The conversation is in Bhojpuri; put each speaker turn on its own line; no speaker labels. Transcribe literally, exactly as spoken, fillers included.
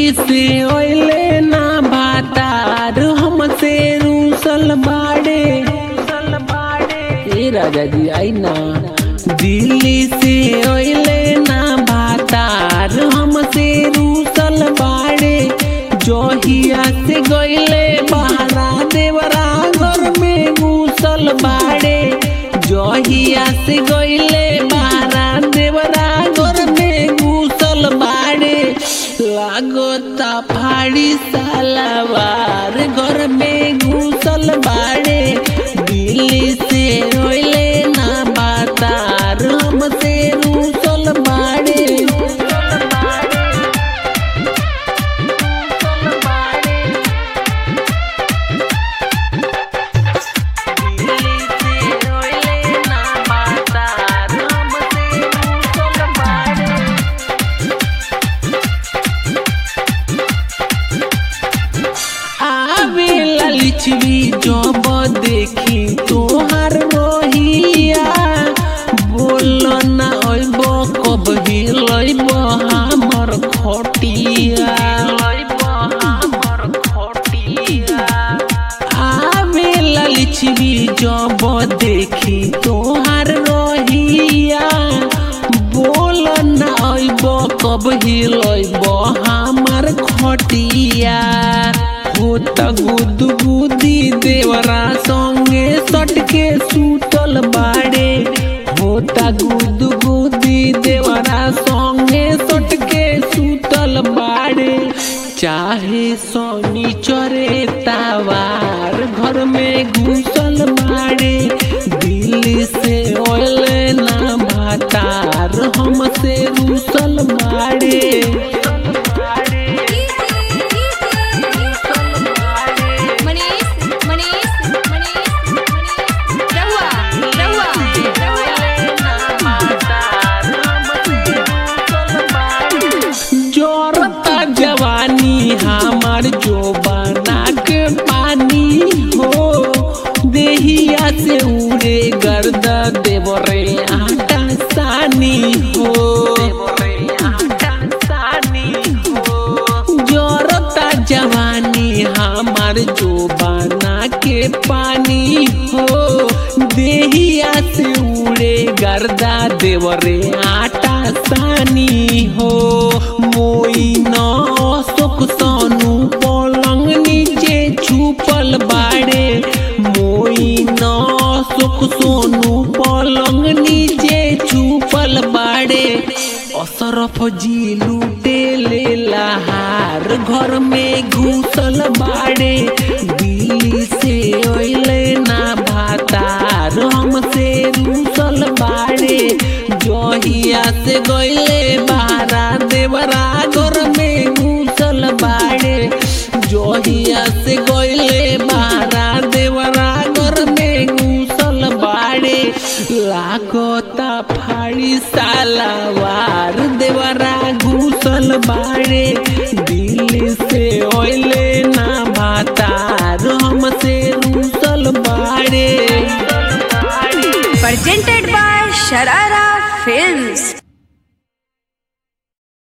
दिल्ली से ओइले ना भातार हमसे रूसल बाड़े। ए राजा जी आई ना। दिल्ली से ओइले ना भातार हमसे रूसल बाड़े। जोहिया से गइले बहरा देवरा घर में घुसल बाड़े। जोहिया से गइले बहरा देवरा घर में घुसल बाड़े। लागोता फाड़ी सालावार घर में घुसल बाड़े। दिल्ली से रोइले ना भातार हमसे रूसल बाड़े। लिचवी जब देखी तोहार रोहिया बोल ना अइब कब हिलैब हमर खटिया। आवेला लिचवी जब देखी तोहार रोहिया बोल ना अइब कब हिलैब हमर खटिया। होता गुदु गुदी देवरा संगे सटके सूतल बाड़े। होता गुदु गुदी देवरा संगे सटके सूतल बाड़े। चाहे सोनी चरे तावार घर में घुसल बाड़े। दिल्ली से ओइले ना भातार हमसे रूसल बाड़े। हमार जो बना के पानी हो देहिया से उड़े गर्द देवरे आटा सानी हो। जोरता जवानी हमार जो बना के पानी हो देहिया से उड़े गर्दा देवरे आटा सानी हो। मोई न सुख सोनू पलंग नीचे छुपल बाड़े। मोई न सुख सोनू पलंग नीचे छुपल बाड़े। असरफ जी लूटे ले लहार घर में घुसल बाड़े। दिल्ली से ओइले ना भातार हमसे रूसल बाड़े। जोहिया से गइले बहरा देवरा घर में घुसल बाड़े। जोहिया से गइले बहरा देवरा घर में घुसल बाड़े। लागोता फाड़ी सालावार देवरा घुसल बाड़े। दिल्ली से ओइले ना भातार हमसे रूसल बाड़े।
Presented by Sharara Films।